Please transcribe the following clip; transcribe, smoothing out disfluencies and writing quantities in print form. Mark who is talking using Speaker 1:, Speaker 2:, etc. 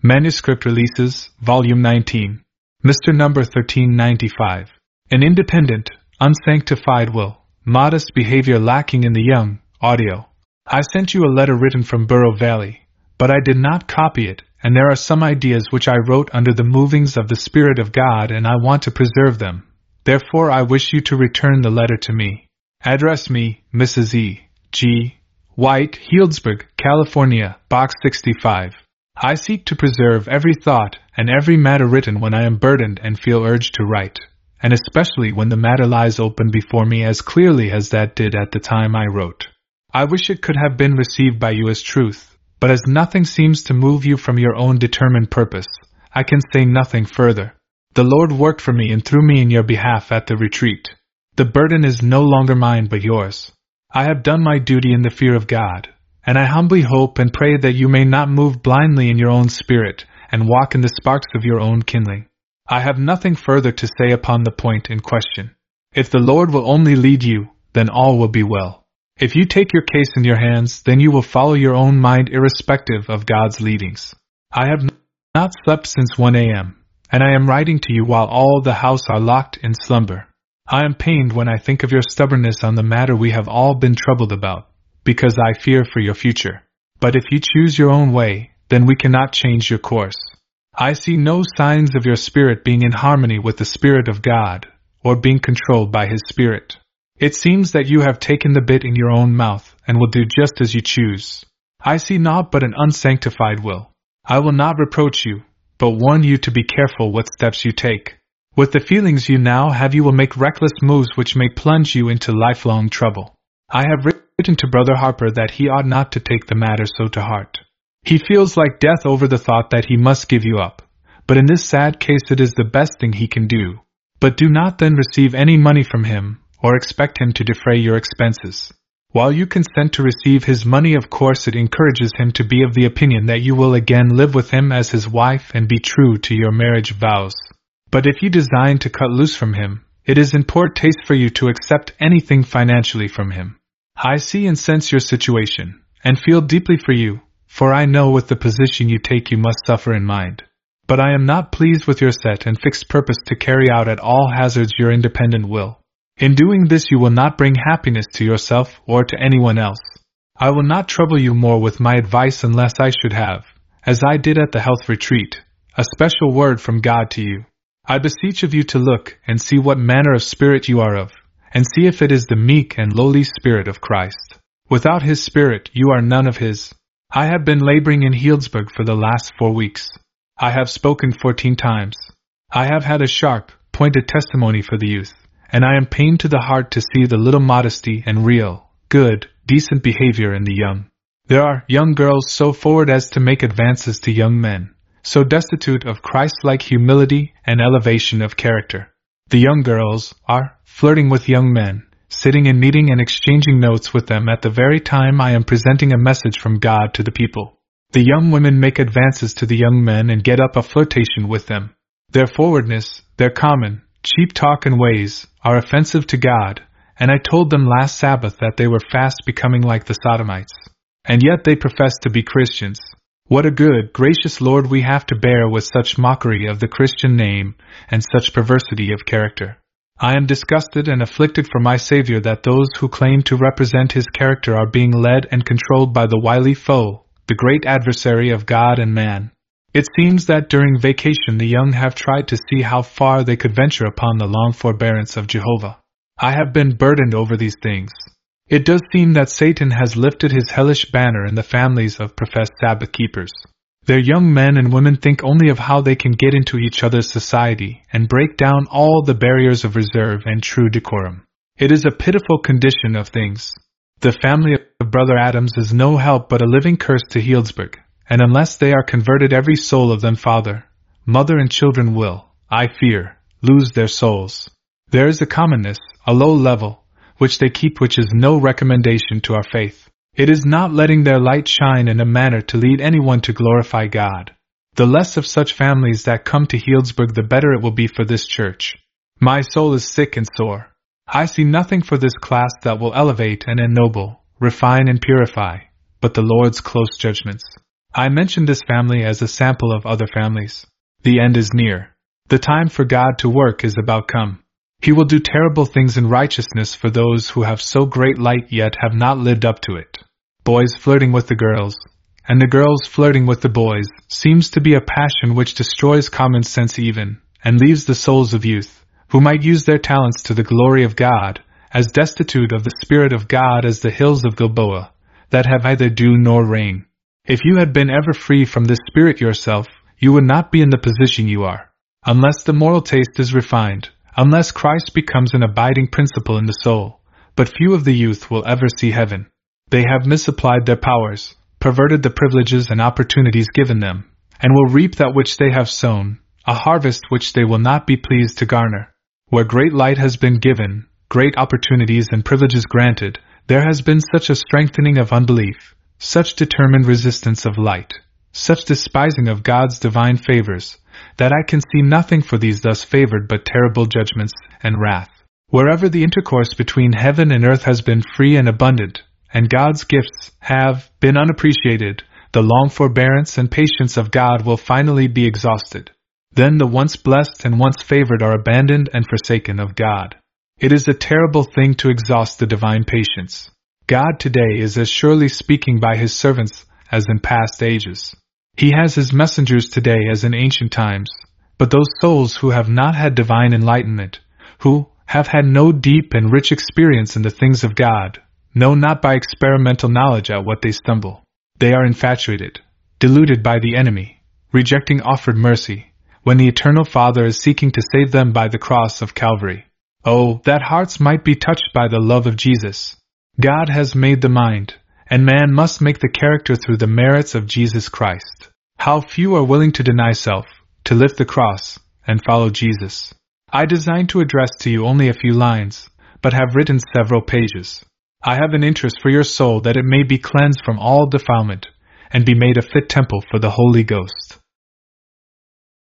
Speaker 1: Manuscript Releases, Volume 19. Mr. Number 1395. An independent, unsanctified will, modest behavior lacking in the young, audio. I sent you a letter written from Burrow Valley, but I did not copy it, and there are some ideas which I wrote under the movings of the Spirit of God and I want to preserve them. Therefore I wish you to return the letter to me. Address me, Mrs. E. G. White, Healdsburg, California, Box 65. I seek to preserve every thought and every matter written when I am burdened and feel urged to write, and especially when the matter lies open before me as clearly as that did at the time I wrote. I wish it could have been received by you as truth, but as nothing seems to move you from your own determined purpose, I can say nothing further. The Lord worked for me and through me in your behalf at the retreat. The burden is no longer mine but yours. I have done my duty in the fear of God, and I humbly hope and pray that you may not move blindly in your own spirit and walk in the sparks of your own kindling. I have nothing further to say upon the point in question. If the Lord will only lead you, then all will be well. If you take your case in your hands, then you will follow your own mind irrespective of God's leadings. I have not slept since 1 a.m., and I am writing to you while all the house are locked in slumber. I am pained when I think of your stubbornness on the matter we have all been troubled about, because I fear for your future. But if you choose your own way, then we cannot change your course. I see no signs of your spirit being in harmony with the Spirit of God, or being controlled by His Spirit. It seems that you have taken the bit in your own mouth, and will do just as you choose. I see naught but an unsanctified will. I will not reproach you, but warn you to be careful what steps you take. With the feelings you now have, you will make reckless moves which may plunge you into lifelong trouble. I have written to Brother Harper that he ought not to take the matter so to heart. He feels like death over the thought that he must give you up, but in this sad case it is the best thing he can do. But do not then receive any money from him, or expect him to defray your expenses. While you consent to receive his money, of course it encourages him to be of the opinion that you will again live with him as his wife and be true to your marriage vows. But if you design to cut loose from him, it is in poor taste for you to accept anything financially from him. I see and sense your situation, and feel deeply for you, for I know with the position you take you must suffer in mind. But I am not pleased with your set and fixed purpose to carry out at all hazards your independent will. In doing this you will not bring happiness to yourself or to anyone else. I will not trouble you more with my advice unless I should have, as I did at the health retreat, a special word from God to you. I beseech of you to look and see what manner of spirit you are of, and see if it is the meek and lowly spirit of Christ. Without His Spirit you are none of His. I have been laboring in Healdsburg for the last 4 weeks. I have spoken 14 times. I have had a sharp, pointed testimony for the youth, and I am pained to the heart to see the little modesty and real, good, decent behavior in the young. There are young girls so forward as to make advances to young men, so destitute of Christ-like humility and elevation of character. The young girls are flirting with young men, sitting in meeting and exchanging notes with them at the very time I am presenting a message from God to the people. The young women make advances to the young men and get up a flirtation with them. Their forwardness, their common, cheap talk and ways, are offensive to God, and I told them last Sabbath that they were fast becoming like the Sodomites. And yet they profess to be Christians. What a good, gracious Lord we have to bear with such mockery of the Christian name and such perversity of character. I am disgusted and afflicted for my Savior that those who claim to represent His character are being led and controlled by the wily foe, the great adversary of God and man. It seems that during vacation the young have tried to see how far they could venture upon the long forbearance of Jehovah. I have been burdened over these things. It does seem that Satan has lifted his hellish banner in the families of professed Sabbath keepers. Their young men and women think only of how they can get into each other's society and break down all the barriers of reserve and true decorum. It is a pitiful condition of things. The family of Brother Adams is no help but a living curse to Healdsburg, and unless they are converted every soul of them father, mother and children will, I fear, lose their souls. There is a commonness, a low level, which they keep which is no recommendation to our faith. It is not letting their light shine in a manner to lead anyone to glorify God. The less of such families that come to Healdsburg the better it will be for this church. My soul is sick and sore. I see nothing for this class that will elevate and ennoble, refine and purify, but the Lord's close judgments. I mention this family as a sample of other families. The end is near. The time for God to work is about come. He will do terrible things in righteousness for those who have so great light yet have not lived up to it. Boys flirting with the girls, and the girls flirting with the boys, seems to be a passion which destroys common sense even, and leaves the souls of youth, who might use their talents to the glory of God, as destitute of the Spirit of God as the hills of Gilboa, that have neither dew nor rain. If you had been ever free from this spirit yourself, you would not be in the position you are. Unless the moral taste is refined, unless Christ becomes an abiding principle in the soul, but few of the youth will ever see heaven. They have misapplied their powers, perverted the privileges and opportunities given them, and will reap that which they have sown, a harvest which they will not be pleased to garner. Where great light has been given, great opportunities and privileges granted, there has been such a strengthening of unbelief, such determined resistance of light, such despising of God's divine favors, that I can see nothing for these thus favored but terrible judgments and wrath. Wherever the intercourse between heaven and earth has been free and abundant, and God's gifts have been unappreciated, the long forbearance and patience of God will finally be exhausted. Then the once blessed and once favored are abandoned and forsaken of God. It is a terrible thing to exhaust the divine patience. God today is as surely speaking by His servants as in past ages. He has His messengers today as in ancient times, but those souls who have not had divine enlightenment, who have had no deep and rich experience in the things of God, know not by experimental knowledge at what they stumble. They are infatuated, deluded by the enemy, rejecting offered mercy, when the Eternal Father is seeking to save them by the cross of Calvary. Oh, that hearts might be touched by the love of Jesus! God has made the mind, and man must make the character through the merits of Jesus Christ. How few are willing to deny self, to lift the cross, and follow Jesus. I design to address to you only a few lines, but have written several pages. I have an interest for your soul that it may be cleansed from all defilement, and be made a fit temple for the Holy Ghost.